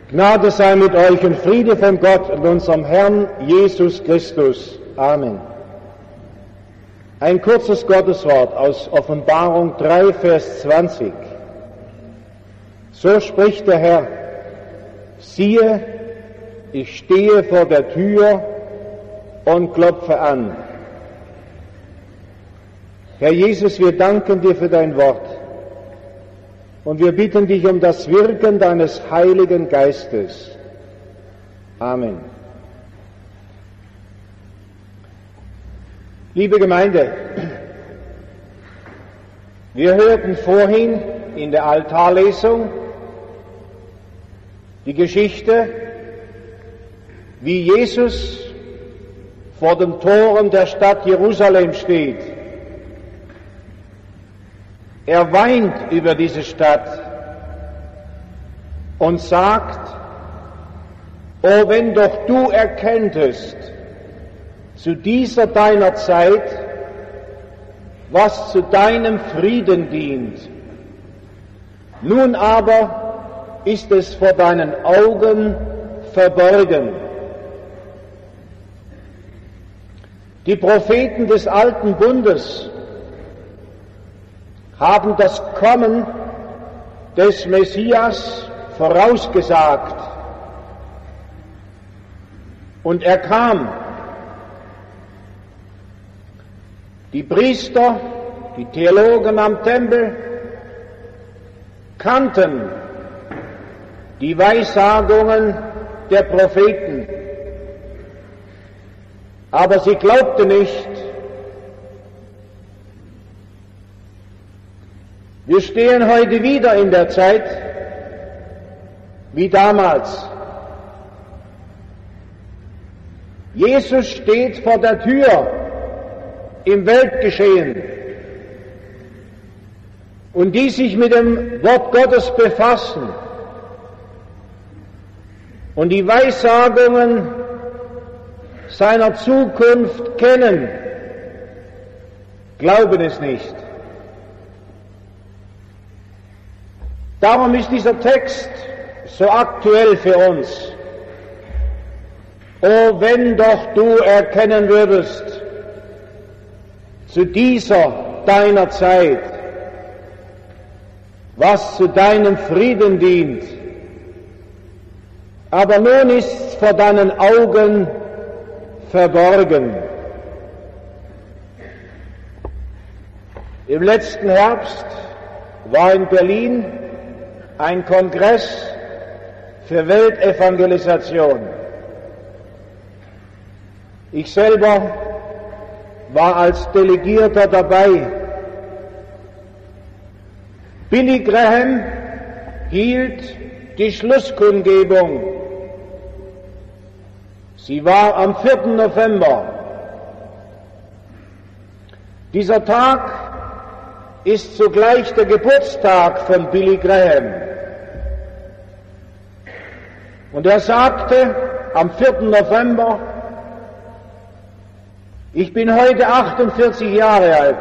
Gnade sei mit euch und Friede von Gott und unserem Herrn Jesus Christus. Amen. Ein kurzes Gotteswort aus Offenbarung 3, Vers 20. So spricht der Herr: Siehe, ich stehe vor der Tür und klopfe an. Herr Jesus, wir danken dir für dein Wort. Und wir bitten dich um das Wirken deines Heiligen Geistes. Amen. Liebe Gemeinde, wir hörten vorhin in der Altarlesung die Geschichte, wie Jesus vor den Toren der Stadt Jerusalem steht. Er weint über diese Stadt und sagt: O, wenn doch du erkenntest zu dieser deiner Zeit, was zu deinem Frieden dient. Nun aber ist es vor deinen Augen verborgen. Die Propheten des Alten Bundes haben das Kommen des Messias vorausgesagt. Und er kam. Die Priester, die Theologen am Tempel kannten die Weissagungen der Propheten, aber sie glaubten nicht. Wir stehen heute wieder in der Zeit wie damals. Jesus steht vor der Tür im Weltgeschehen. Und die sich mit dem Wort Gottes befassen und die Weissagungen seiner Zukunft kennen, glauben es nicht. Darum ist dieser Text so aktuell für uns. O, wenn doch du erkennen würdest, zu dieser deiner Zeit, was zu deinem Frieden dient. Aber nun ist's vor deinen Augen verborgen. Im letzten Herbst war in Berlin ein Kongress für Weltevangelisation. Ich selber war als Delegierter dabei. Billy Graham hielt die Schlusskundgebung. Sie war am 4. November. Dieser Tag ist zugleich der Geburtstag von Billy Graham. Und er sagte am 4. November: Ich bin heute 48 Jahre alt.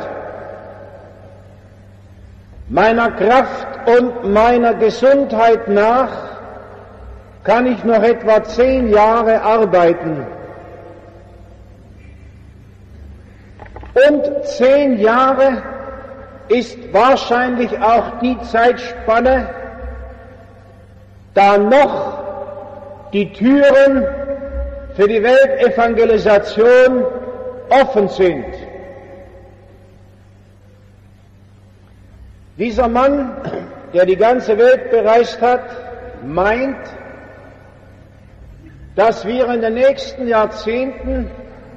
Meiner Kraft und meiner Gesundheit nach kann ich noch etwa 10 Jahre arbeiten. Und 10 Jahre ist wahrscheinlich auch die Zeitspanne, da noch die Türen für die Weltevangelisation offen sind. Dieser Mann, der die ganze Welt bereist hat, meint, dass wir in den nächsten Jahrzehnten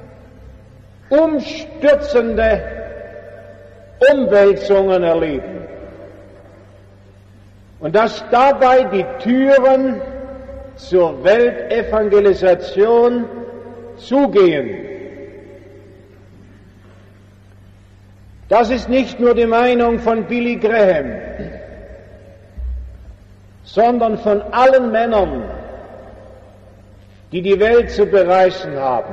umstürzende Umwälzungen erleben und dass dabei die Türen zur Weltevangelisation zugehen. Das ist nicht nur die Meinung von Billy Graham, sondern von allen Männern, die die Welt zu bereisen haben.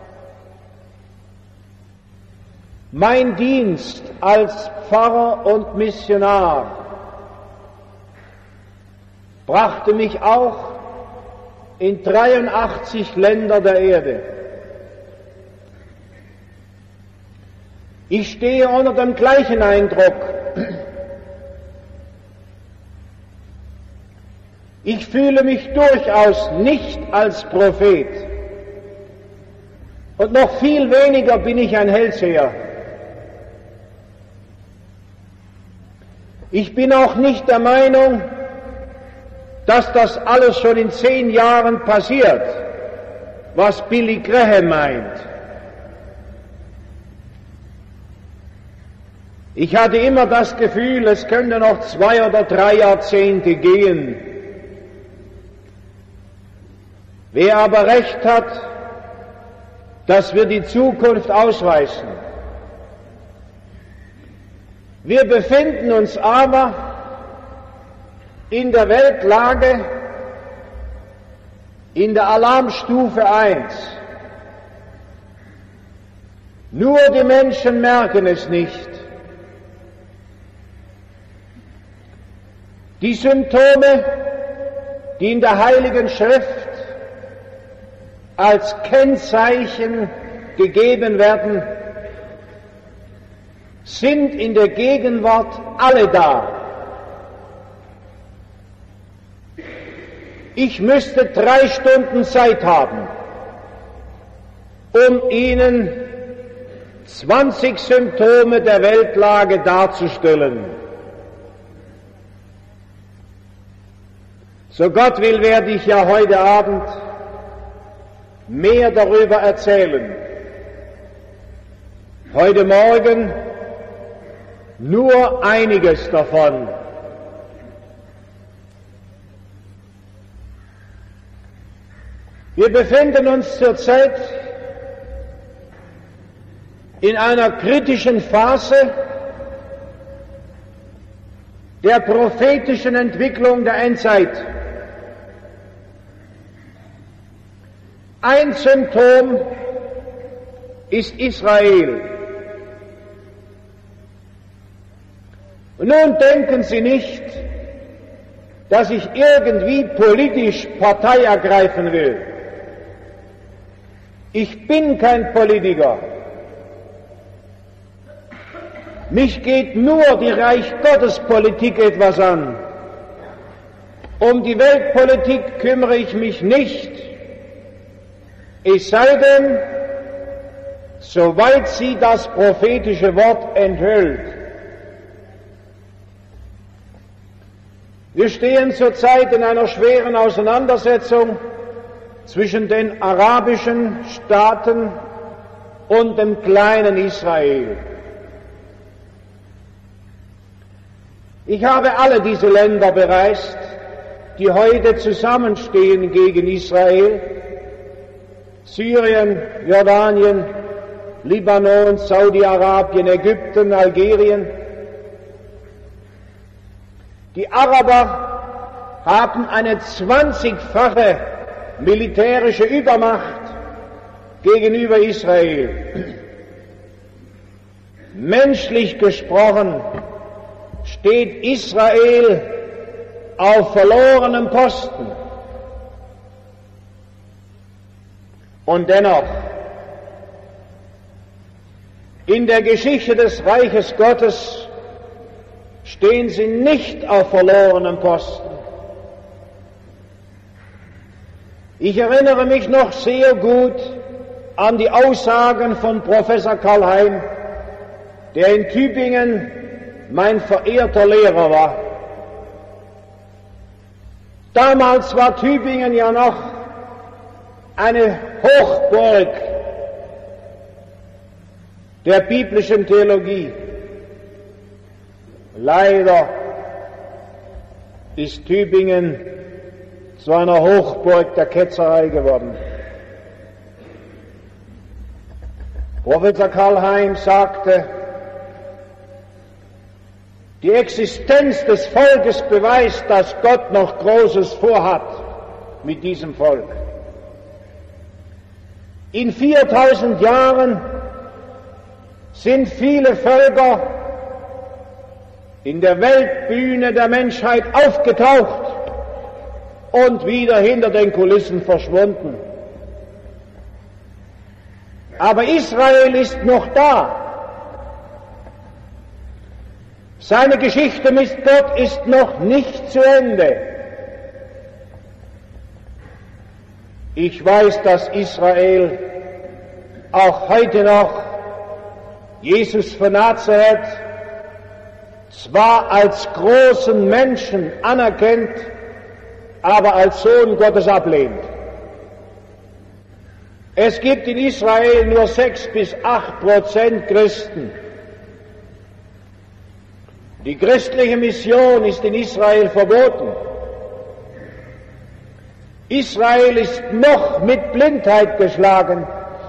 Mein Dienst als Pfarrer und Missionar brachte mich auch in 83 Länder der Erde. Ich stehe unter dem gleichen Eindruck. Ich fühle mich durchaus nicht als Prophet und noch viel weniger bin ich ein Hellseher. Ich bin auch nicht der Meinung, dass das alles schon in 10 Jahren passiert, was Billy Graham meint. Ich hatte immer das Gefühl, es könnte noch 2 oder 3 Jahrzehnte gehen. Wer aber recht hat, das wird die Zukunft ausweisen. Wir befinden uns aber in der Weltlage in der Alarmstufe 1. Nur die Menschen merken es nicht. Die Symptome, die in der Heiligen Schrift als Kennzeichen gegeben werden, sind in der Gegenwart alle da. Ich müsste 3 Stunden Zeit haben, um Ihnen 20 Symptome der Weltlage darzustellen. So Gott will, werde ich ja heute Abend mehr darüber erzählen. Heute Morgen nur einiges davon. Wir befinden uns zurzeit in einer kritischen Phase der prophetischen Entwicklung der Endzeit. Ein Symptom ist Israel. Und nun denken Sie nicht, dass ich irgendwie politisch Partei ergreifen will. Ich bin kein Politiker. Mich geht nur die Reich Gottes Politik etwas an. Um die Weltpolitik kümmere ich mich nicht, es sei denn, soweit sie das prophetische Wort enthüllt. Wir stehen zurzeit in einer schweren Auseinandersetzung zwischen den arabischen Staaten und dem kleinen Israel. Ich habe alle diese Länder bereist, die heute zusammenstehen gegen Israel: Syrien, Jordanien, Libanon, Saudi-Arabien, Ägypten, Algerien. Die Araber haben eine 20-fache militärische Übermacht gegenüber Israel. Menschlich gesprochen steht Israel auf verlorenem Posten. Und dennoch, in der Geschichte des Reiches Gottes stehen sie nicht auf verlorenem Posten. Ich erinnere mich noch sehr gut an die Aussagen von Professor Karl Heim, der in Tübingen mein verehrter Lehrer war. Damals war Tübingen ja noch eine Hochburg der biblischen Theologie. Leider ist Tübingen zu einer Hochburg der Ketzerei geworden. Professor Karl Heim sagte, die Existenz des Volkes beweist, dass Gott noch Großes vorhat mit diesem Volk. In 4000 Jahren sind viele Völker in der Weltbühne der Menschheit aufgetaucht und wieder hinter den Kulissen verschwunden. Aber Israel ist noch da. Seine Geschichte mit Gott ist noch nicht zu Ende. Ich weiß, dass Israel auch heute noch Jesus von Nazareth zwar als großen Menschen anerkennt, aber als Sohn Gottes ablehnt. Es gibt in Israel nur 6-8% Christen. Die christliche Mission ist in Israel verboten. Israel ist noch mit Blindheit geschlagen.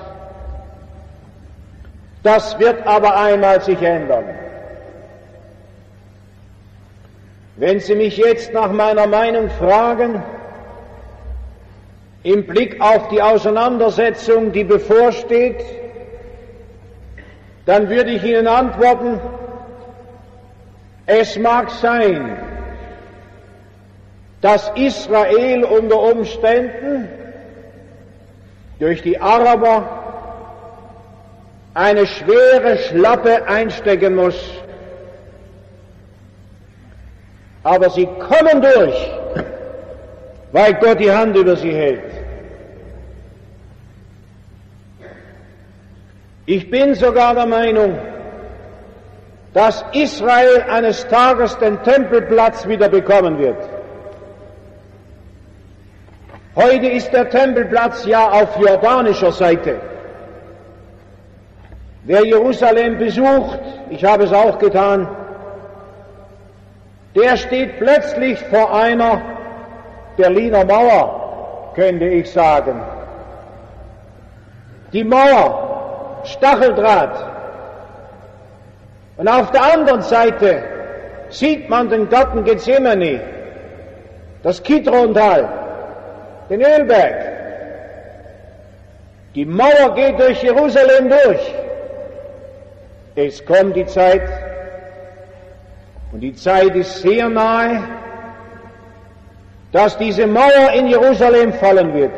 Das wird aber einmal sich ändern. Wenn Sie mich jetzt nach meiner Meinung fragen, im Blick auf die Auseinandersetzung, die bevorsteht, dann würde ich Ihnen antworten, es mag sein, dass Israel unter Umständen durch die Araber eine schwere Schlappe einstecken muss. Aber sie kommen durch, weil Gott die Hand über sie hält. Ich bin sogar der Meinung, dass Israel eines Tages den Tempelplatz wieder bekommen wird. Heute ist der Tempelplatz ja auf jordanischer Seite. Wer Jerusalem besucht, ich habe es auch getan, der steht plötzlich vor einer Berliner Mauer, könnte ich sagen. Die Mauer, Stacheldraht. Und auf der anderen Seite sieht man den Garten Gethsemane, das Kidrontal, den Ölberg. Die Mauer geht durch Jerusalem durch. Es kommt die Zeit, und die Zeit ist sehr nahe, dass diese Mauer in Jerusalem fallen wird.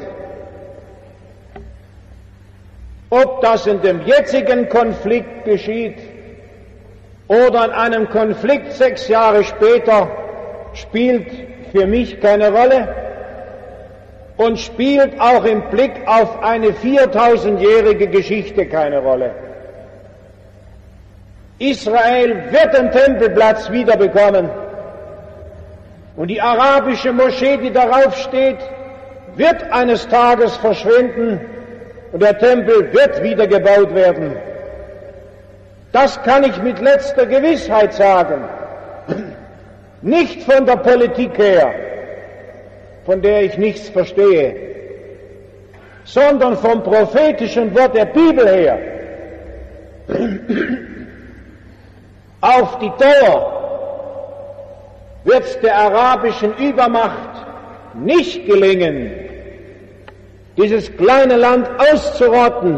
Ob das in dem jetzigen Konflikt geschieht oder in einem Konflikt 6 Jahre später, spielt für mich keine Rolle und spielt auch im Blick auf eine 4000-jährige Geschichte keine Rolle. Israel wird den Tempelplatz wiederbekommen und die arabische Moschee, die darauf steht, wird eines Tages verschwinden und der Tempel wird wieder gebaut werden. Das kann ich mit letzter Gewissheit sagen. Nicht von der Politik her, von der ich nichts verstehe, sondern vom prophetischen Wort der Bibel her. Auf die Dauer wird es der arabischen Übermacht nicht gelingen, dieses kleine Land auszurotten,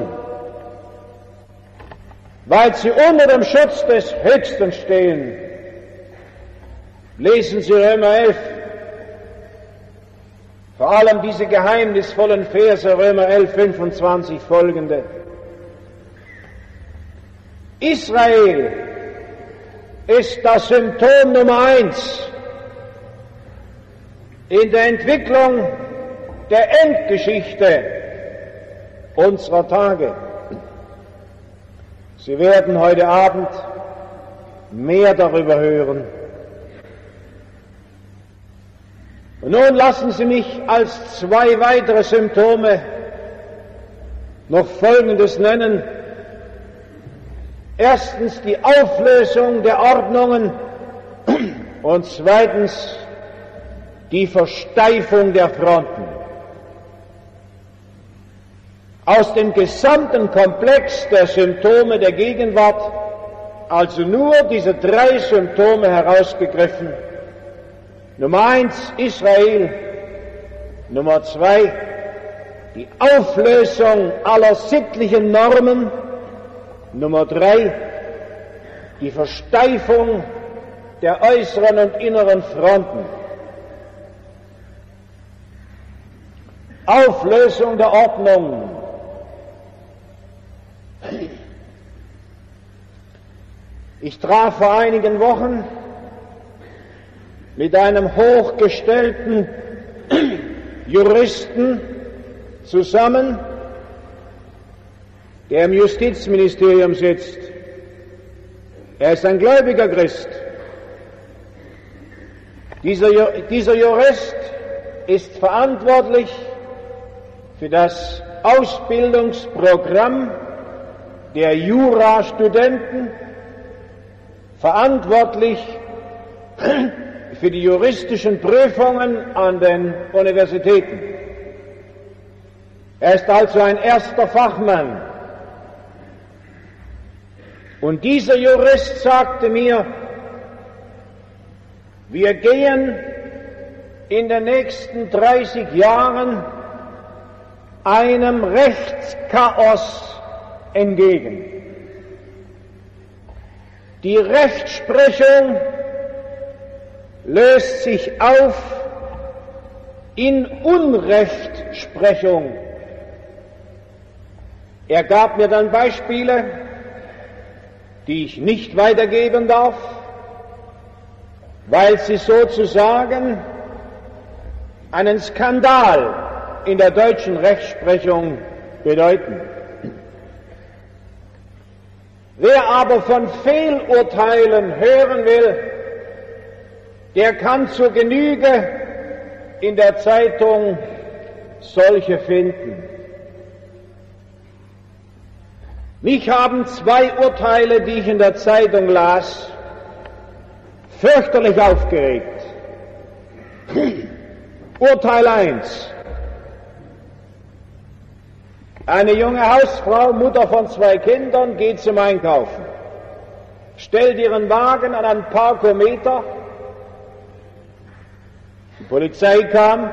weil sie unter dem Schutz des Höchsten stehen. Lesen Sie Römer 11, vor allem diese geheimnisvollen Verse, Römer 11, 25 folgende. Israel ist das Symptom Nummer 1 in der Entwicklung der Endgeschichte unserer Tage. Sie werden heute Abend mehr darüber hören. Und nun lassen Sie mich als 2 weitere Symptome noch Folgendes nennen. Erstens die Auflösung der Ordnungen und zweitens die Versteifung der Fronten. Aus dem gesamten Komplex der Symptome der Gegenwart, also nur diese 3 Symptome herausgegriffen. Nummer 1 Israel, Nummer 2 die Auflösung aller sittlichen Normen, Nummer 3 die Versteifung der äußeren und inneren Fronten. Auflösung der Ordnung. Ich traf vor einigen Wochen mit einem hochgestellten Juristen zusammen, der im Justizministerium sitzt. Er ist ein gläubiger Christ. Dieser Jurist ist verantwortlich für das Ausbildungsprogramm der Jurastudenten, verantwortlich für die juristischen Prüfungen an den Universitäten. Er ist also ein erster Fachmann. Und dieser Jurist sagte mir, wir gehen in den nächsten 30 Jahren einem Rechtschaos entgegen. Die Rechtsprechung löst sich auf in Unrechtsprechung. Er gab mir dann Beispiele, die ich nicht weitergeben darf, weil sie sozusagen einen Skandal in der deutschen Rechtsprechung bedeuten. Wer aber von Fehlurteilen hören will, der kann zur Genüge in der Zeitung solche finden. Mich haben 2 Urteile, die ich in der Zeitung las, fürchterlich aufgeregt. Urteil 1. Eine junge Hausfrau, Mutter von 2 Kindern, geht zum Einkaufen, stellt ihren Wagen an einen Parkometer. Die Polizei kam,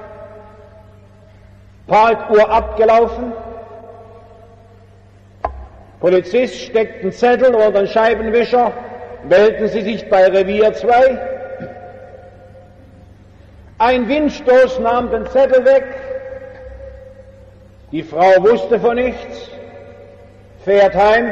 Parkuhr abgelaufen. Polizist steckt einen Zettel oder einen Scheibenwischer, melden Sie sich bei Revier 2. Ein Windstoß nahm den Zettel weg. Die Frau wusste von nichts, fährt heim.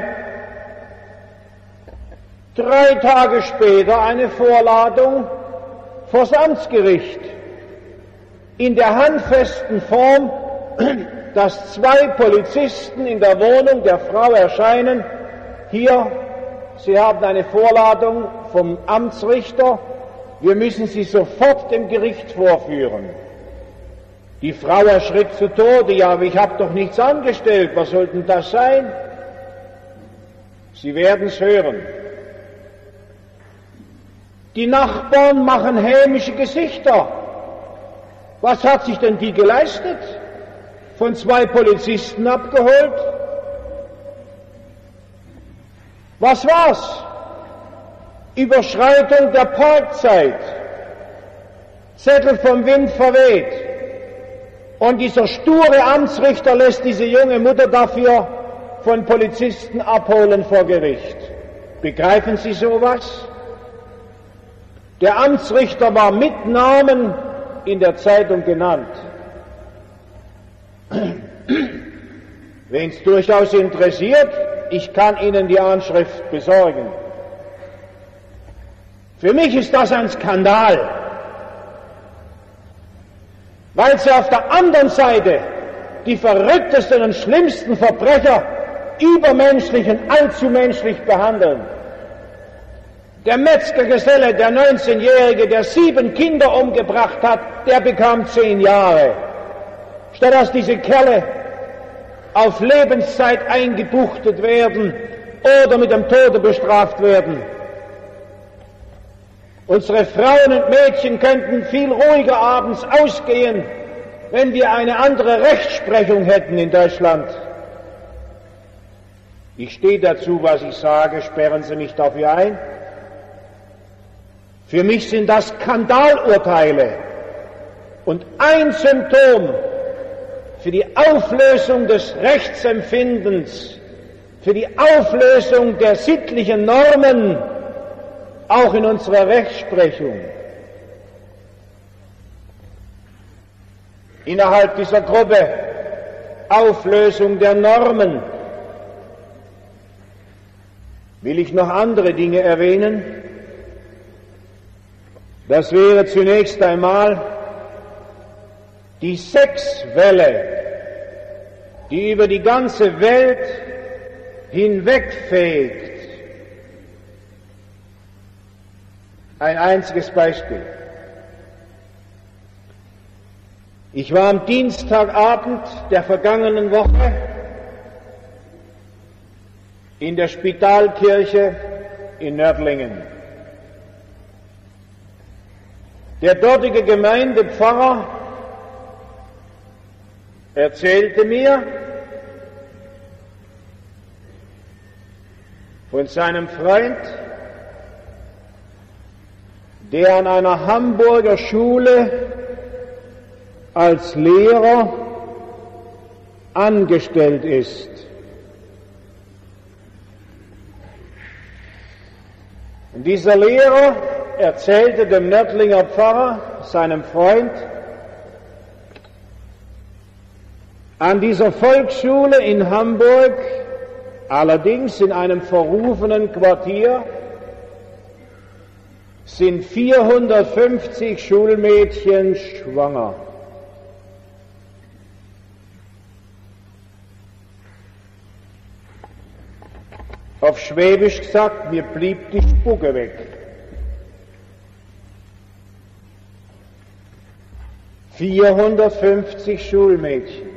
3 Tage später eine Vorladung vors Amtsgericht in der handfesten Form, dass 2 Polizisten in der Wohnung der Frau erscheinen. Hier, Sie haben eine Vorladung vom Amtsrichter, wir müssen Sie sofort dem Gericht vorführen. Die Frau erschritt zu Tode, ja, aber ich habe doch nichts angestellt, was soll denn das sein? Sie werden es hören. Die Nachbarn machen hämische Gesichter. Was hat sich denn die geleistet? Von 2 Polizisten abgeholt? Was war's? Überschreitung der Parkzeit. Zettel vom Wind verweht. Und dieser sture Amtsrichter lässt diese junge Mutter dafür von Polizisten abholen vor Gericht. Begreifen Sie sowas? Der Amtsrichter war mit Namen in der Zeitung genannt. Wen es durchaus interessiert, ich kann Ihnen die Anschrift besorgen. Für mich ist das ein Skandal, weil Sie auf der anderen Seite die verrücktesten und schlimmsten Verbrecher übermenschlich und allzu menschlich behandeln. Der Metzgergeselle, der 19-Jährige, der 7 Kinder umgebracht hat, der bekam 10 Jahre. Statt dass diese Kerle auf Lebenszeit eingebuchtet werden oder mit dem Tode bestraft werden. Unsere Frauen und Mädchen könnten viel ruhiger abends ausgehen, wenn wir eine andere Rechtsprechung hätten in Deutschland. Ich stehe dazu, was ich sage, sperren Sie mich dafür ein. Für mich sind das Skandalurteile und ein Symptom für die Auflösung des Rechtsempfindens, für die Auflösung der sittlichen Normen, auch in unserer Rechtsprechung. innerhalb dieser Gruppe Auflösung der Normen, will ich noch andere Dinge erwähnen. Das wäre zunächst einmal die Sexwelle, die über die ganze Welt hinwegfegt. Ein einziges Beispiel. Ich war am Dienstagabend der vergangenen Woche in der Spitalkirche in Nördlingen. Der dortige Gemeindepfarrer erzählte mir von seinem Freund, der an einer Hamburger Schule als Lehrer angestellt ist. Und dieser Lehrer erzählte dem Nördlinger Pfarrer, seinem Freund, an dieser Volksschule in Hamburg, allerdings in einem verrufenen Quartier, sind 450 Schulmädchen schwanger. Auf Schwäbisch gesagt, mir blieb die Spucke weg. 450 Schulmädchen.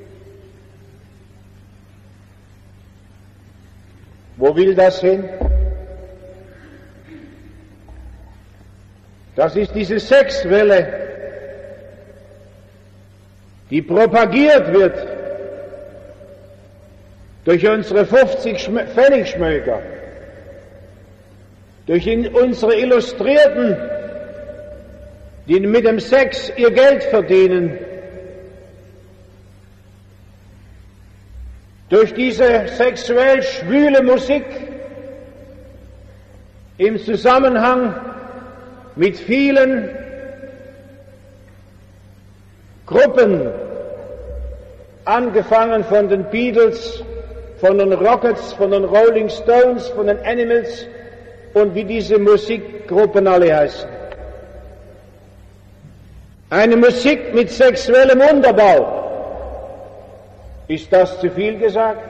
Wo will das hin? Das ist diese Sexwelle, die propagiert wird durch unsere 50 Pfennigschmöker, durch unsere Illustrierten, die mit dem Sex ihr Geld verdienen, durch diese sexuell schwüle Musik im Zusammenhang mit vielen Gruppen, angefangen von den Beatles, von den Rockets, von den Rolling Stones, von den Animals und wie diese Musikgruppen alle heißen. Eine Musik mit sexuellem Unterbau. Ist das zu viel gesagt?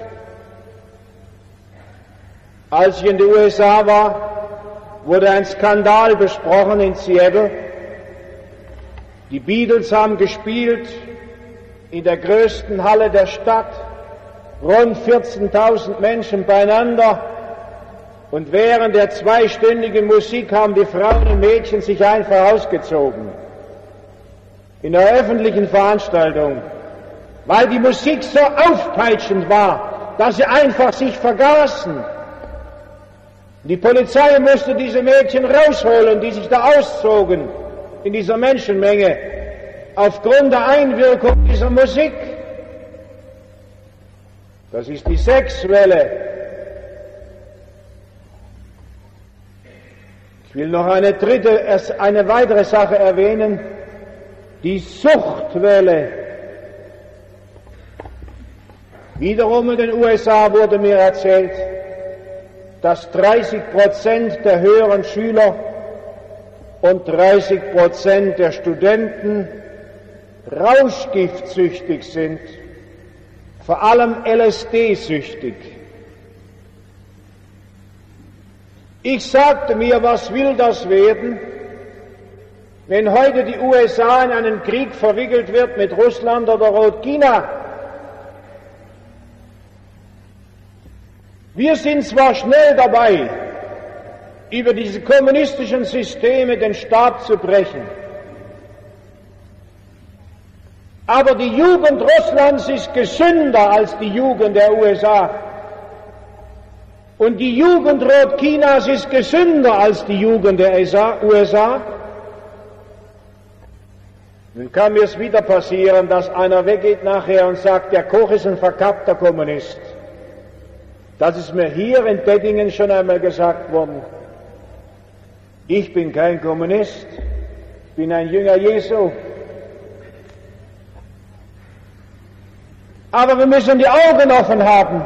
Als ich in den USA war, wurde ein Skandal besprochen in Seattle. Die Beatles haben gespielt in der größten Halle der Stadt, rund 14.000 Menschen beieinander, und während der zweistündigen Musik haben die Frauen und Mädchen sich einfach ausgezogen. In einer öffentlichen Veranstaltung, weil die Musik so aufpeitschend war, dass sie einfach sich vergaßen. Die Polizei musste diese Mädchen rausholen, die sich da auszogen in dieser Menschenmenge, aufgrund der Einwirkung dieser Musik. Das ist die Sexwelle. Ich will noch eine weitere Sache erwähnen, die Suchtwelle. Wiederum in den USA wurde mir erzählt, dass 30% der höheren Schüler und 30% der Studenten rauschgiftsüchtig sind, vor allem LSD-süchtig. Ich sagte mir, was will das werden, wenn heute die USA in einen Krieg verwickelt wird mit Russland oder Rotchina? Wir sind zwar schnell dabei, über diese kommunistischen Systeme den Staat zu brechen, aber die Jugend Russlands ist gesünder als die Jugend der USA. Und die Jugend Rotchinas ist gesünder als die Jugend der USA. Nun kann mir es wieder passieren, dass einer weggeht nachher und sagt, der Koch ist ein verkappter Kommunist. Das ist mir hier in Dettingen schon einmal gesagt worden. Ich bin kein Kommunist, ich bin ein Jünger Jesu. Aber wir müssen die Augen offen haben.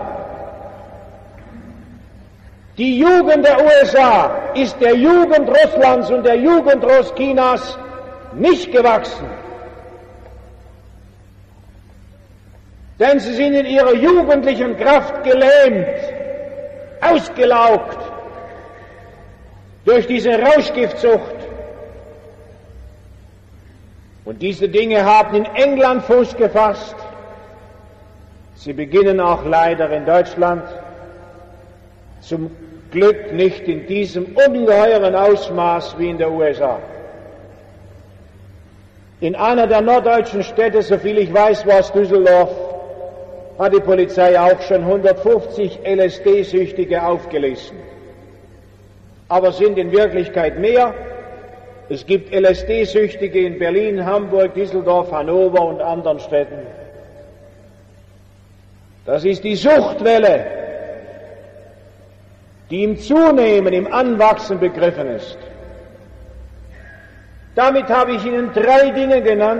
Die Jugend der USA ist der Jugend Russlands und der Jugend Chinas nicht gewachsen. Denn sie sind in ihrer jugendlichen Kraft gelähmt, ausgelaugt durch diese Rauschgiftsucht. Und diese Dinge haben in England Fuß gefasst. Sie beginnen auch leider in Deutschland. Zum Glück nicht in diesem ungeheuren Ausmaß wie in der USA. In einer der norddeutschen Städte, soviel ich weiß, war es Düsseldorf, hat die Polizei auch schon 150 LSD-Süchtige aufgelesen. Aber sind in Wirklichkeit mehr. Es gibt LSD-Süchtige in Berlin, Hamburg, Düsseldorf, Hannover und anderen Städten. Das ist die Suchtwelle, die im Zunehmen, im Anwachsen begriffen ist. Damit habe ich Ihnen 3 Dinge genannt.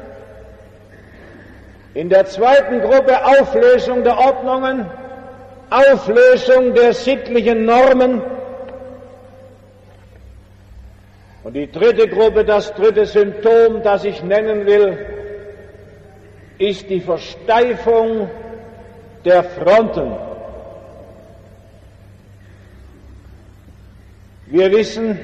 In der zweiten Gruppe Auflösung der Ordnungen, Auflösung der sittlichen Normen. Und die dritte Gruppe, das dritte Symptom, das ich nennen will, ist die Versteifung der Fronten. Wir wissen,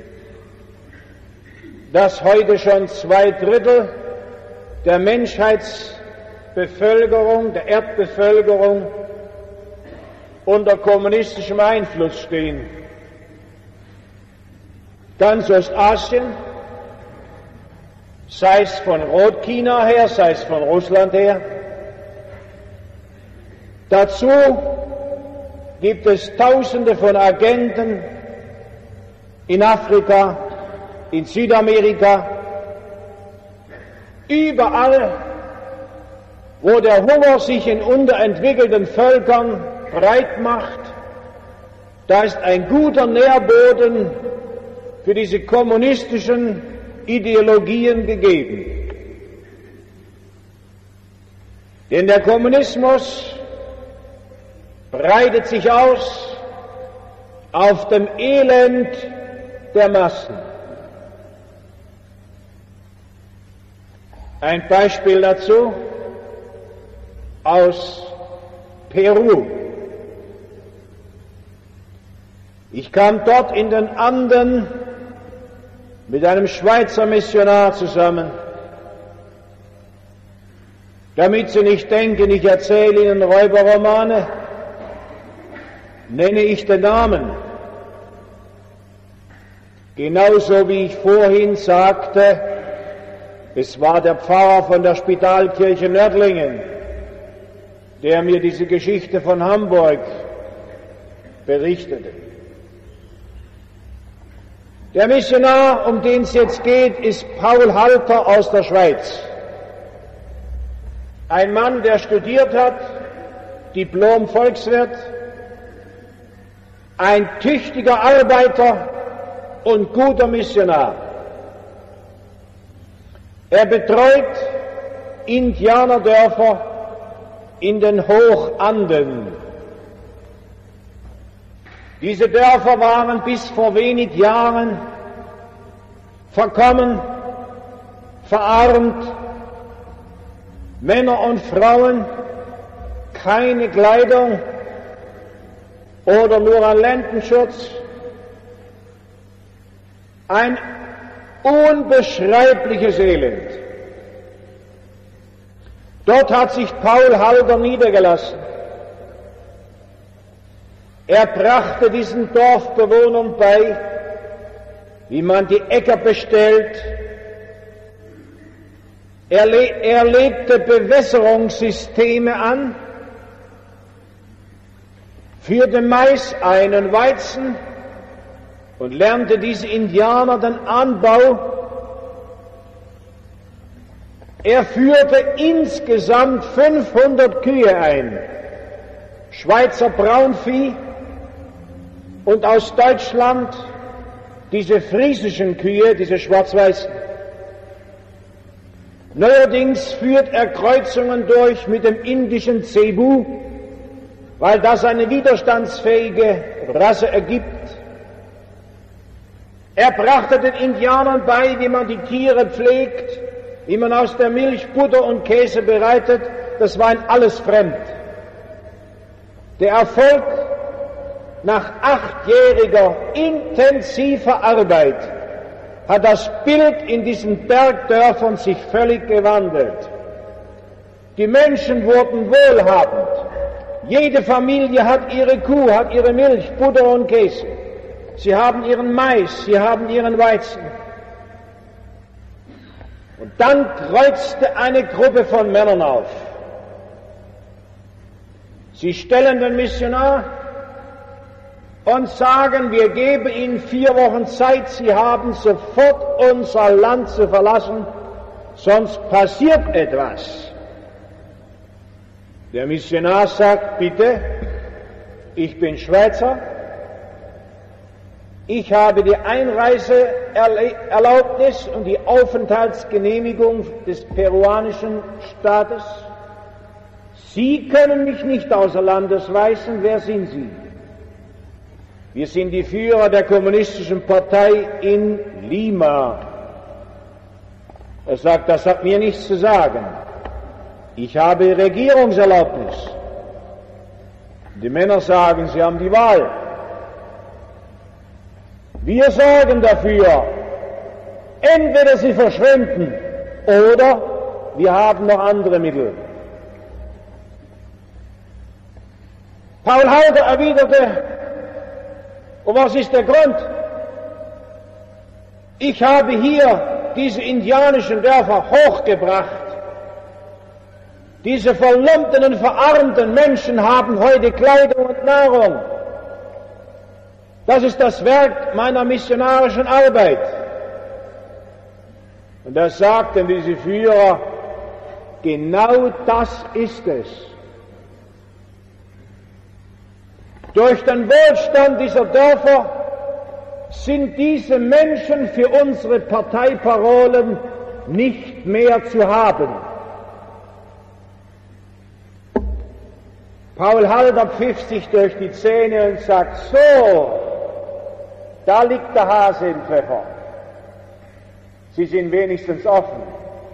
dass heute schon 2/3 der Menschheitsbevölkerung, der Erdbevölkerung unter kommunistischem Einfluss stehen. Ganz Ostasien, sei es von Rotchina her, sei es von Russland her. Dazu gibt es Tausende von Agenten in Afrika, in Südamerika, überall, wo der Hunger sich in unterentwickelten Völkern breit macht, da ist ein guter Nährboden für diese kommunistischen Ideologien gegeben. Denn der Kommunismus breitet sich aus auf dem Elend der Massen. Ein Beispiel dazu aus Peru. Ich kam dort in den Anden mit einem Schweizer Missionar zusammen. Damit Sie nicht denken, ich erzähle Ihnen Räuberromane, nenne ich den Namen. Genauso wie ich vorhin sagte, es war der Pfarrer von der Spitalkirche Nördlingen, der mir diese Geschichte von Hamburg berichtete. Der Missionar, um den es jetzt geht, ist Paul Halter aus der Schweiz. Ein Mann, der studiert hat, Diplom-Volkswirt, ein tüchtiger Arbeiter und guter Missionar. Er betreut Indianerdörfer in den Hochanden. Diese Dörfer waren bis vor wenig Jahren verkommen, verarmt, Männer und Frauen, keine Kleidung oder nur ein Lendenschutz, ein unbeschreibliches Elend. Dort hat sich Paul Halter niedergelassen. Er brachte diesen Dorfbewohnern bei, wie man die Äcker bestellt. Er legte Bewässerungssysteme an, führte Mais ein und Weizen und lernte diese Indianer den Anbau. Er führte insgesamt 500 Kühe ein, Schweizer Braunvieh und aus Deutschland diese friesischen Kühe, diese schwarz-weißen. Neuerdings führt er Kreuzungen durch mit dem indischen Zebu, weil das eine widerstandsfähige Rasse ergibt. Er brachte den Indianern bei, wie man die Tiere pflegt, wie man aus der Milch Butter und Käse bereitet. Das war ihm alles fremd. Der Erfolg nach 8-jähriger intensiver Arbeit hat das Bild in diesen Bergdörfern sich völlig gewandelt. Die Menschen wurden wohlhabend. Jede Familie hat ihre Kuh, hat ihre Milch, Butter und Käse. Sie haben ihren Mais, sie haben ihren Weizen. Und dann kreuzte eine Gruppe von Männern auf. Sie stellen den Missionar und sagen, wir geben Ihnen 4 Wochen Zeit, Sie haben sofort unser Land zu verlassen, sonst passiert etwas. Der Missionar sagt, bitte, ich bin Schweizer, ich habe die Einreiseerlaubnis und die Aufenthaltsgenehmigung des peruanischen Staates. Sie können mich nicht außer Landes weisen, wer sind Sie? Wir sind die Führer der kommunistischen Partei in Lima. Er sagt, das hat mir nichts zu sagen. Ich habe Regierungserlaubnis. Die Männer sagen, sie haben die Wahl. Wir sorgen dafür, entweder sie verschwinden oder wir haben noch andere Mittel. Paul Halder erwiderte, und was ist der Grund? Ich habe hier diese indianischen Dörfer hochgebracht. Diese verlumpten und verarmten Menschen haben heute Kleidung und Nahrung. Das ist das Werk meiner missionarischen Arbeit. Und da sagten diese Führer, genau das ist es. Durch den Wohlstand dieser Dörfer sind diese Menschen für unsere Parteiparolen nicht mehr zu haben. Paul Halder pfiff sich durch die Zähne und sagt, so, da liegt der Hase im Pfeffer. Sie sind wenigstens offen.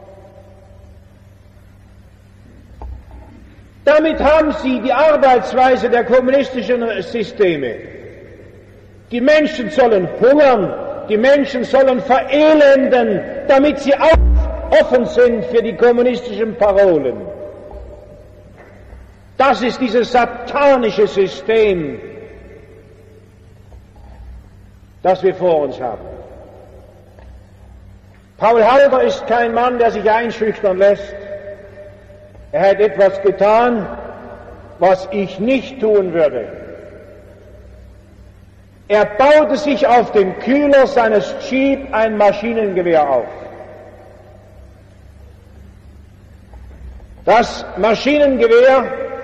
Damit haben Sie die Arbeitsweise der kommunistischen Systeme. Die Menschen sollen hungern, die Menschen sollen verelenden, damit sie auch offen sind für die kommunistischen Parolen. Das ist dieses satanische System, das wir vor uns haben. Paul Halder ist kein Mann, der sich einschüchtern lässt. Er hat etwas getan, was ich nicht tun würde. Er baute sich auf dem Kühler seines Jeep ein Maschinengewehr auf. Das Maschinengewehr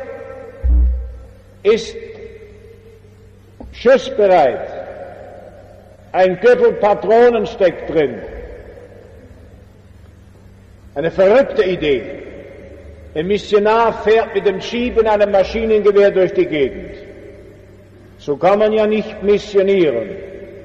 ist schussbereit. Ein Gürtel Patronen steckt drin. Eine verrückte Idee. Ein Missionar fährt mit dem Jeep in einem Maschinengewehr durch die Gegend. So kann man ja nicht missionieren.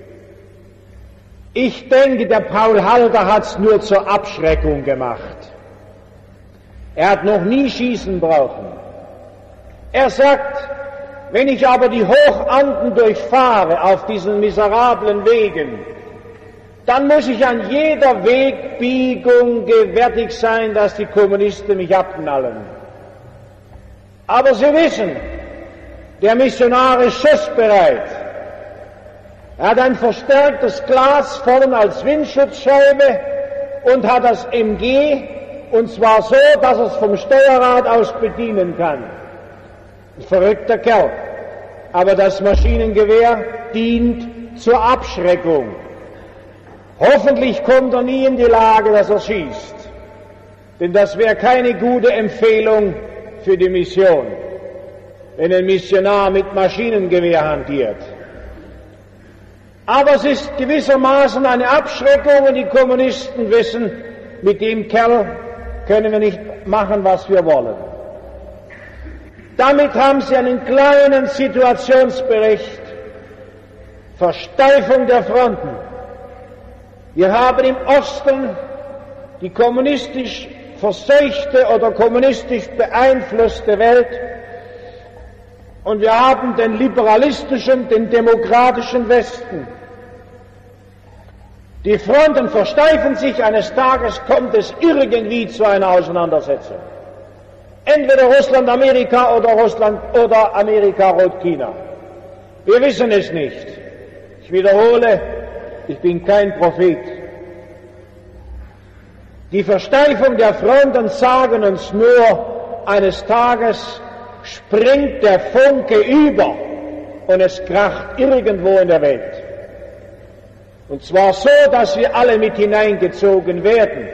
Ich denke, der Paul Halder hat es nur zur Abschreckung gemacht. Er hat noch nie schießen brauchen. Er sagt, wenn ich aber die Hochanden durchfahre auf diesen miserablen Wegen, dann muss ich an jeder Wegbiegung gewärtig sein, dass die Kommunisten mich abknallen. Aber Sie wissen, der Missionar ist schussbereit. Er hat ein verstärktes Glas vorn als Windschutzscheibe und hat das MG, und zwar so, dass er es vom Steuerrad aus bedienen kann. Ein verrückter Kerl. Aber das Maschinengewehr dient zur Abschreckung. Hoffentlich kommt er nie in die Lage, dass er schießt. Denn das wäre keine gute Empfehlung für die Mission, wenn ein Missionar mit Maschinengewehr hantiert. Aber es ist gewissermaßen eine Abschreckung und die Kommunisten wissen, mit dem Kerl können wir nicht machen, was wir wollen. Damit haben Sie einen kleinen Situationsbericht, Versteifung der Fronten. Wir haben im Osten die kommunistisch verseuchte oder kommunistisch beeinflusste Welt und wir haben den liberalistischen, den demokratischen Westen. Die Fronten versteifen sich, eines Tages kommt es irgendwie zu einer Auseinandersetzung. Entweder Russland-Amerika oder Russland oder Amerika-Rot-China. Wir wissen es nicht. Ich wiederhole, ich bin kein Prophet. Die Versteifung der Fronten sagen uns nur, eines Tages springt der Funke über und es kracht irgendwo in der Welt. Und zwar so, dass wir alle mit hineingezogen werden.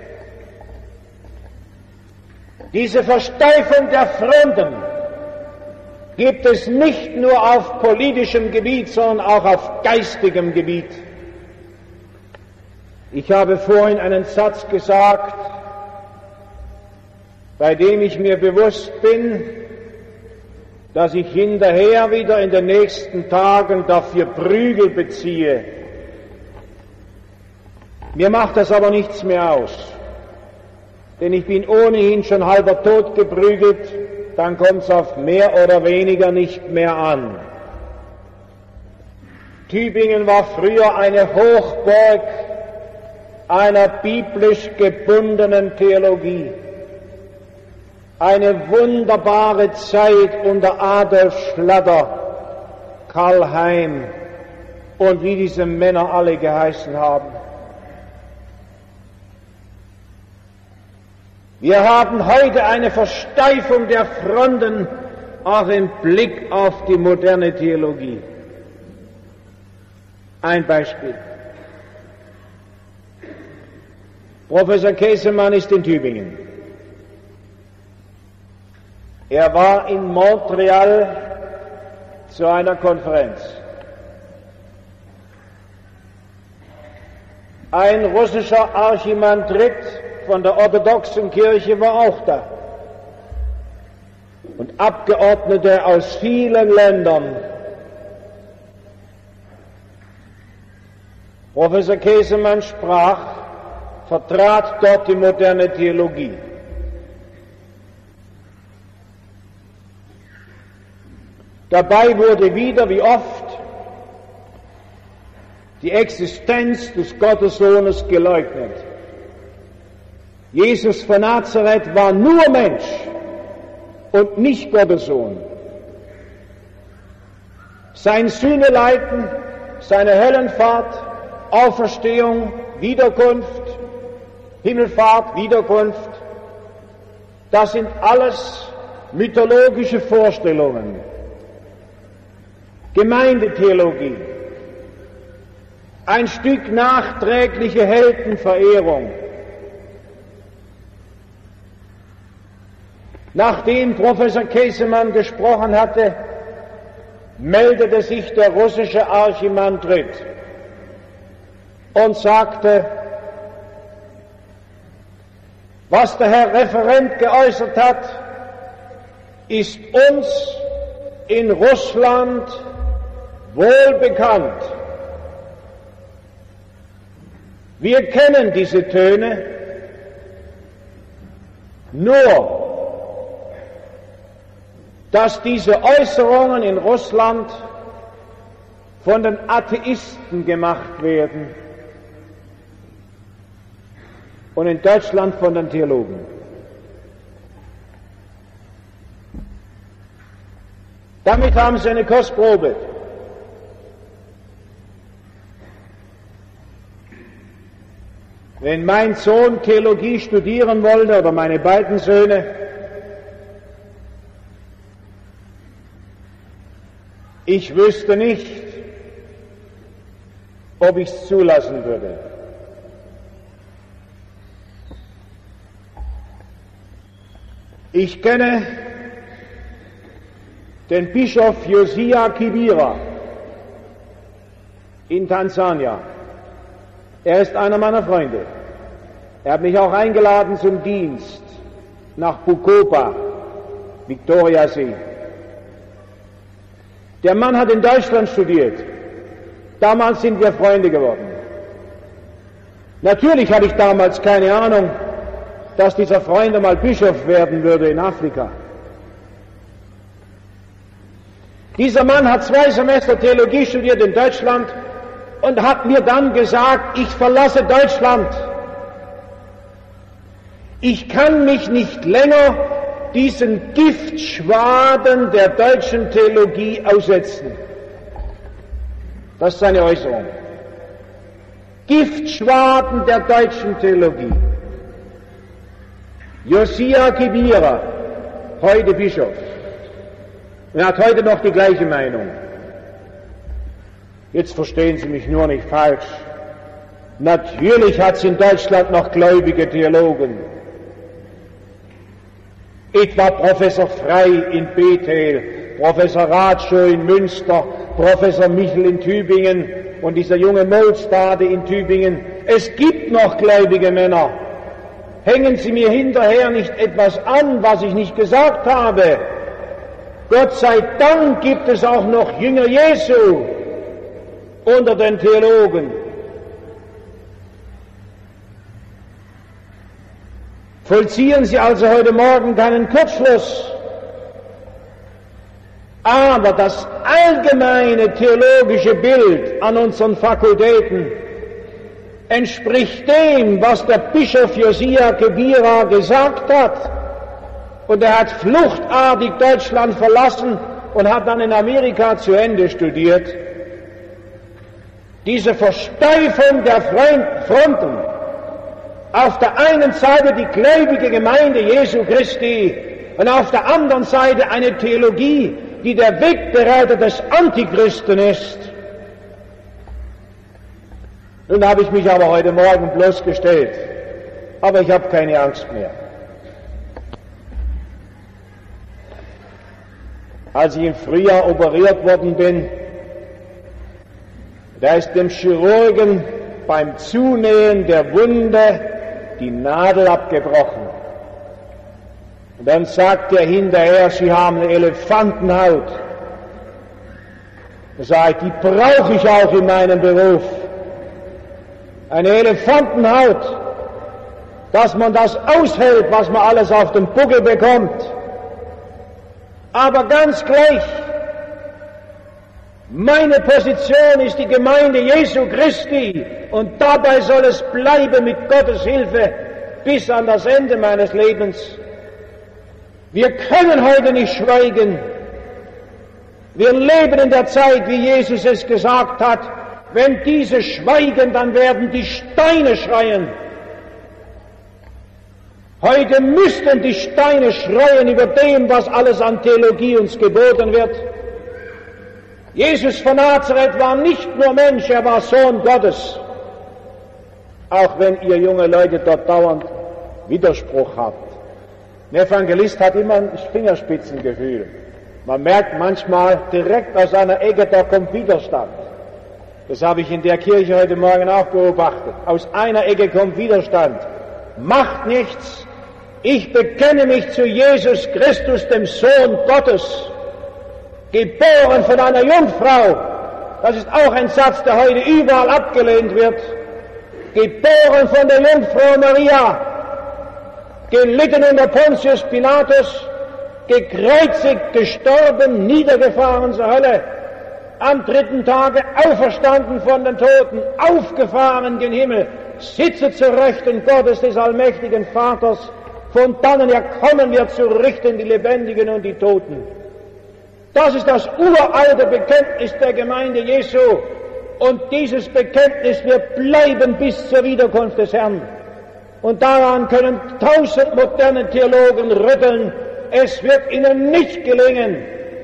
Diese Versteifung der Fronten gibt es nicht nur auf politischem Gebiet, sondern auch auf geistigem Gebiet. Ich habe vorhin einen Satz gesagt, bei dem ich mir bewusst bin, dass ich hinterher wieder in den nächsten Tagen dafür Prügel beziehe. Mir macht das aber nichts mehr aus, denn ich bin ohnehin schon halber tot geprügelt, dann kommt es auf mehr oder weniger nicht mehr an. Tübingen war früher eine Hochburg einer biblisch gebundenen Theologie. Eine wunderbare Zeit unter Adolf Schlatter, Karl Heim und wie diese Männer alle geheißen haben. Wir haben heute eine Versteifung der Fronten auch im Blick auf die moderne Theologie. Ein Beispiel. Professor Käsemann ist in Tübingen. Er war in Montreal zu einer Konferenz. Ein russischer Archimandrit von der orthodoxen Kirche war auch da. Und Abgeordnete aus vielen Ländern. Professor Käsemann vertrat dort die moderne Theologie. Dabei wurde wieder, wie oft, die Existenz des Gottessohnes geleugnet. Jesus von Nazareth war nur Mensch und nicht Gottessohn. Sein Sühneleiden, seine Höllenfahrt, Auferstehung, Wiederkunft, Himmelfahrt, Wiederkunft, das sind alles mythologische Vorstellungen. Gemeindetheologie, ein Stück nachträgliche Heldenverehrung. Nachdem Professor Käsemann gesprochen hatte, meldete sich der russische Archimandrit und sagte, was der Herr Referent geäußert hat, ist uns in Russland wohl bekannt. Wir kennen diese Töne, nur dass diese Äußerungen in Russland von den Atheisten gemacht werden und in Deutschland von den Theologen. Damit haben Sie eine Kostprobe. Wenn mein Sohn Theologie studieren wollte, oder meine beiden Söhne, ich wüsste nicht, ob ich es zulassen würde. Ich kenne den Bischof Josia Kibira in Tansania. Er ist einer meiner Freunde. Er hat mich auch eingeladen zum Dienst nach Bukoba, Viktoriasee. Der Mann hat in Deutschland studiert. Damals sind wir Freunde geworden. Natürlich hatte ich damals keine Ahnung, dass dieser Freund einmal Bischof werden würde in Afrika. Dieser Mann hat 2 Semester Theologie studiert in Deutschland und hat mir dann gesagt, ich verlasse Deutschland. Ich kann mich nicht länger diesen Giftschwaden der deutschen Theologie aussetzen. Das ist seine Äußerung. Giftschwaden der deutschen Theologie. Josia Kibira, heute Bischof, und er hat heute noch die gleiche Meinung. Jetzt verstehen Sie mich nur nicht falsch. Natürlich hat es in Deutschland noch gläubige Theologen. Etwa Professor Frey in Bethel, Professor Ratschow in Münster, Professor Michel in Tübingen und dieser junge Molstade in Tübingen. Es gibt noch gläubige Männer. Hängen Sie mir hinterher nicht etwas an, was ich nicht gesagt habe. Gott sei Dank gibt es auch noch Jünger Jesu unter den Theologen. Vollziehen Sie also heute Morgen keinen Kurzschluss. Aber das allgemeine theologische Bild an unseren Fakultäten entspricht dem, was der Bischof Josia Kibira gesagt hat. Und er hat fluchtartig Deutschland verlassen und hat dann in Amerika zu Ende studiert. Diese Versteifung der Fronten, auf der einen Seite die gläubige Gemeinde Jesu Christi und auf der anderen Seite eine Theologie, die der Wegbereiter des Antichristen ist. Nun habe ich mich aber heute Morgen bloßgestellt, aber ich habe keine Angst mehr. Als ich im Frühjahr operiert worden bin, da ist dem Chirurgen beim Zunähen der Wunde die Nadel abgebrochen. Und dann sagt er hinterher, Sie haben eine Elefantenhaut. Da sage ich, die brauche ich auch in meinem Beruf. Eine Elefantenhaut, dass man das aushält, was man alles auf dem Buckel bekommt. Aber ganz gleich, meine Position ist die Gemeinde Jesu Christi und dabei soll es bleiben mit Gottes Hilfe bis an das Ende meines Lebens. Wir können heute nicht schweigen. Wir leben in der Zeit, wie Jesus es gesagt hat, wenn diese schweigen, dann werden die Steine schreien. Heute müssten die Steine schreien über dem, was alles an Theologie uns geboten wird. Jesus von Nazareth war nicht nur Mensch, er war Sohn Gottes. Auch wenn ihr junge Leute dort dauernd Widerspruch habt. Ein Evangelist hat immer ein Fingerspitzengefühl. Man merkt manchmal direkt aus einer Ecke, da kommt Widerstand. Das habe ich in der Kirche heute Morgen auch beobachtet. Aus einer Ecke kommt Widerstand. Macht nichts. Ich bekenne mich zu Jesus Christus, dem Sohn Gottes, geboren von einer Jungfrau. Das ist auch ein Satz, der heute überall abgelehnt wird. Geboren von der Jungfrau Maria, gelitten unter Pontius Pilatus, gekreuzigt, gestorben, niedergefahren zur Hölle, am 3. Tage auferstanden von den Toten, aufgefahren gen Himmel, sitze zu Rechten Gottes des allmächtigen Vaters, von dannen er kommen wird zu richten die Lebendigen und die Toten. Das ist das uralte Bekenntnis der Gemeinde Jesu und dieses Bekenntnis wird bleiben bis zur Wiederkunft des Herrn. Und daran können 1000 moderne Theologen rütteln, es wird ihnen nicht gelingen.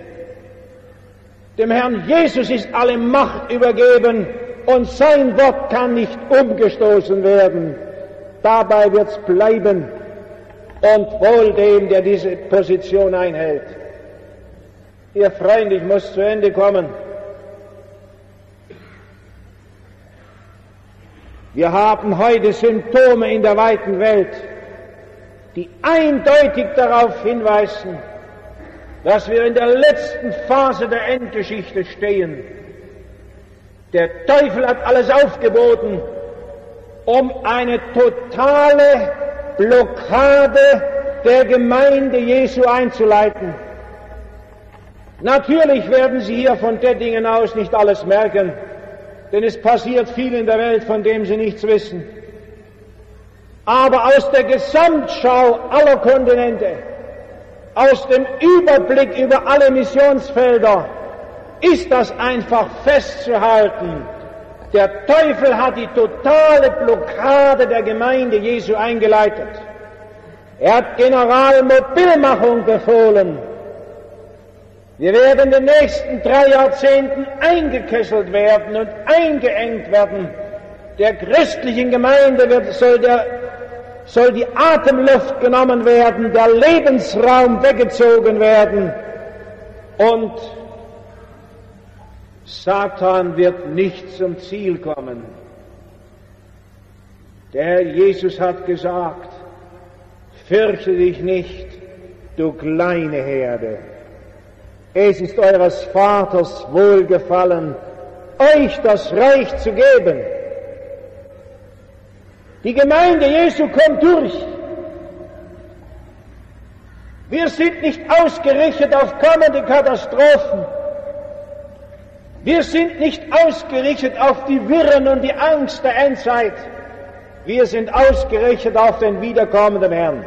Dem Herrn Jesus ist alle Macht übergeben und sein Wort kann nicht umgestoßen werden. Dabei wird's bleiben und wohl dem, der diese Position einhält. Ihr Freund, ich muss zu Ende kommen. Wir haben heute Symptome in der weiten Welt, die eindeutig darauf hinweisen, dass wir in der letzten Phase der Endgeschichte stehen. Der Teufel hat alles aufgeboten, um eine totale Blockade der Gemeinde Jesu einzuleiten. Natürlich werden Sie hier von Dettingen aus nicht alles merken, denn es passiert viel in der Welt, von dem Sie nichts wissen. Aber aus der Gesamtschau aller Kontinente, aus dem Überblick über alle Missionsfelder, ist das einfach festzuhalten. Der Teufel hat die totale Blockade der Gemeinde Jesu eingeleitet. Er hat Generalmobilmachung befohlen. Wir werden in den nächsten 3 Jahrzehnten eingekesselt werden und eingeengt werden. Der christlichen Gemeinde soll die Atemluft genommen werden, der Lebensraum weggezogen werden und Satan wird nicht zum Ziel kommen. Der Herr Jesus hat gesagt, fürchte dich nicht, du kleine Herde. Es ist eures Vaters Wohlgefallen, euch das Reich zu geben. Die Gemeinde Jesu kommt durch. Wir sind nicht ausgerichtet auf kommende Katastrophen. Wir sind nicht ausgerichtet auf die Wirren und die Angst der Endzeit. Wir sind ausgerichtet auf den wiederkommenden Herrn.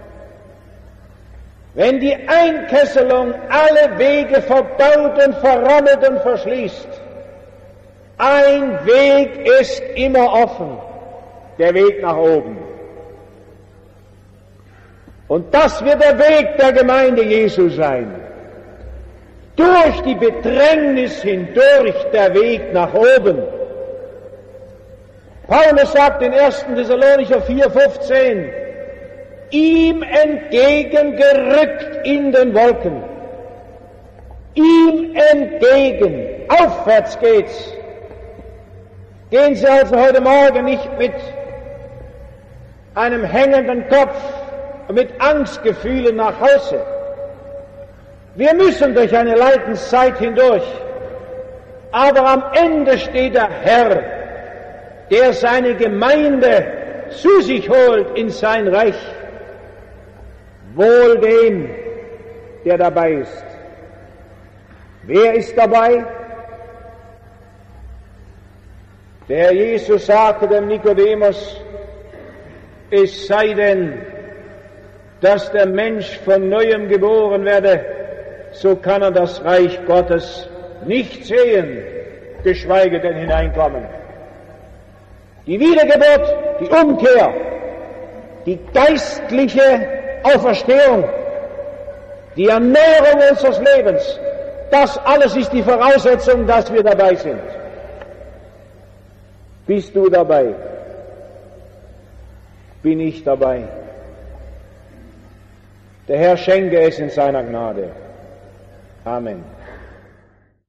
Wenn die Einkesselung alle Wege verbaut und verrammelt und verschließt, ein Weg ist immer offen, der Weg nach oben. Und das wird der Weg der Gemeinde Jesu sein. Durch die Bedrängnis hindurch der Weg nach oben. Paulus sagt in 1. Thessalonicher 4,15, ihm entgegengerückt in den Wolken. Ihm entgegen. Aufwärts geht's. Gehen Sie also heute Morgen nicht mit einem hängenden Kopf und mit Angstgefühlen nach Hause. Wir müssen durch eine Leidenszeit hindurch. Aber am Ende steht der Herr, der seine Gemeinde zu sich holt in sein Reich. Wohl dem, der dabei ist. Wer ist dabei? Der Herr Jesus sagte dem Nikodemus, es sei denn, dass der Mensch von Neuem geboren werde, so kann er das Reich Gottes nicht sehen, geschweige denn hineinkommen. Die Wiedergeburt, die Umkehr, die geistliche Auferstehung, die Erneuerung unseres Lebens, das alles ist die Voraussetzung, dass wir dabei sind. Bist du dabei? Bin ich dabei? Der Herr schenke es in seiner Gnade. Amen.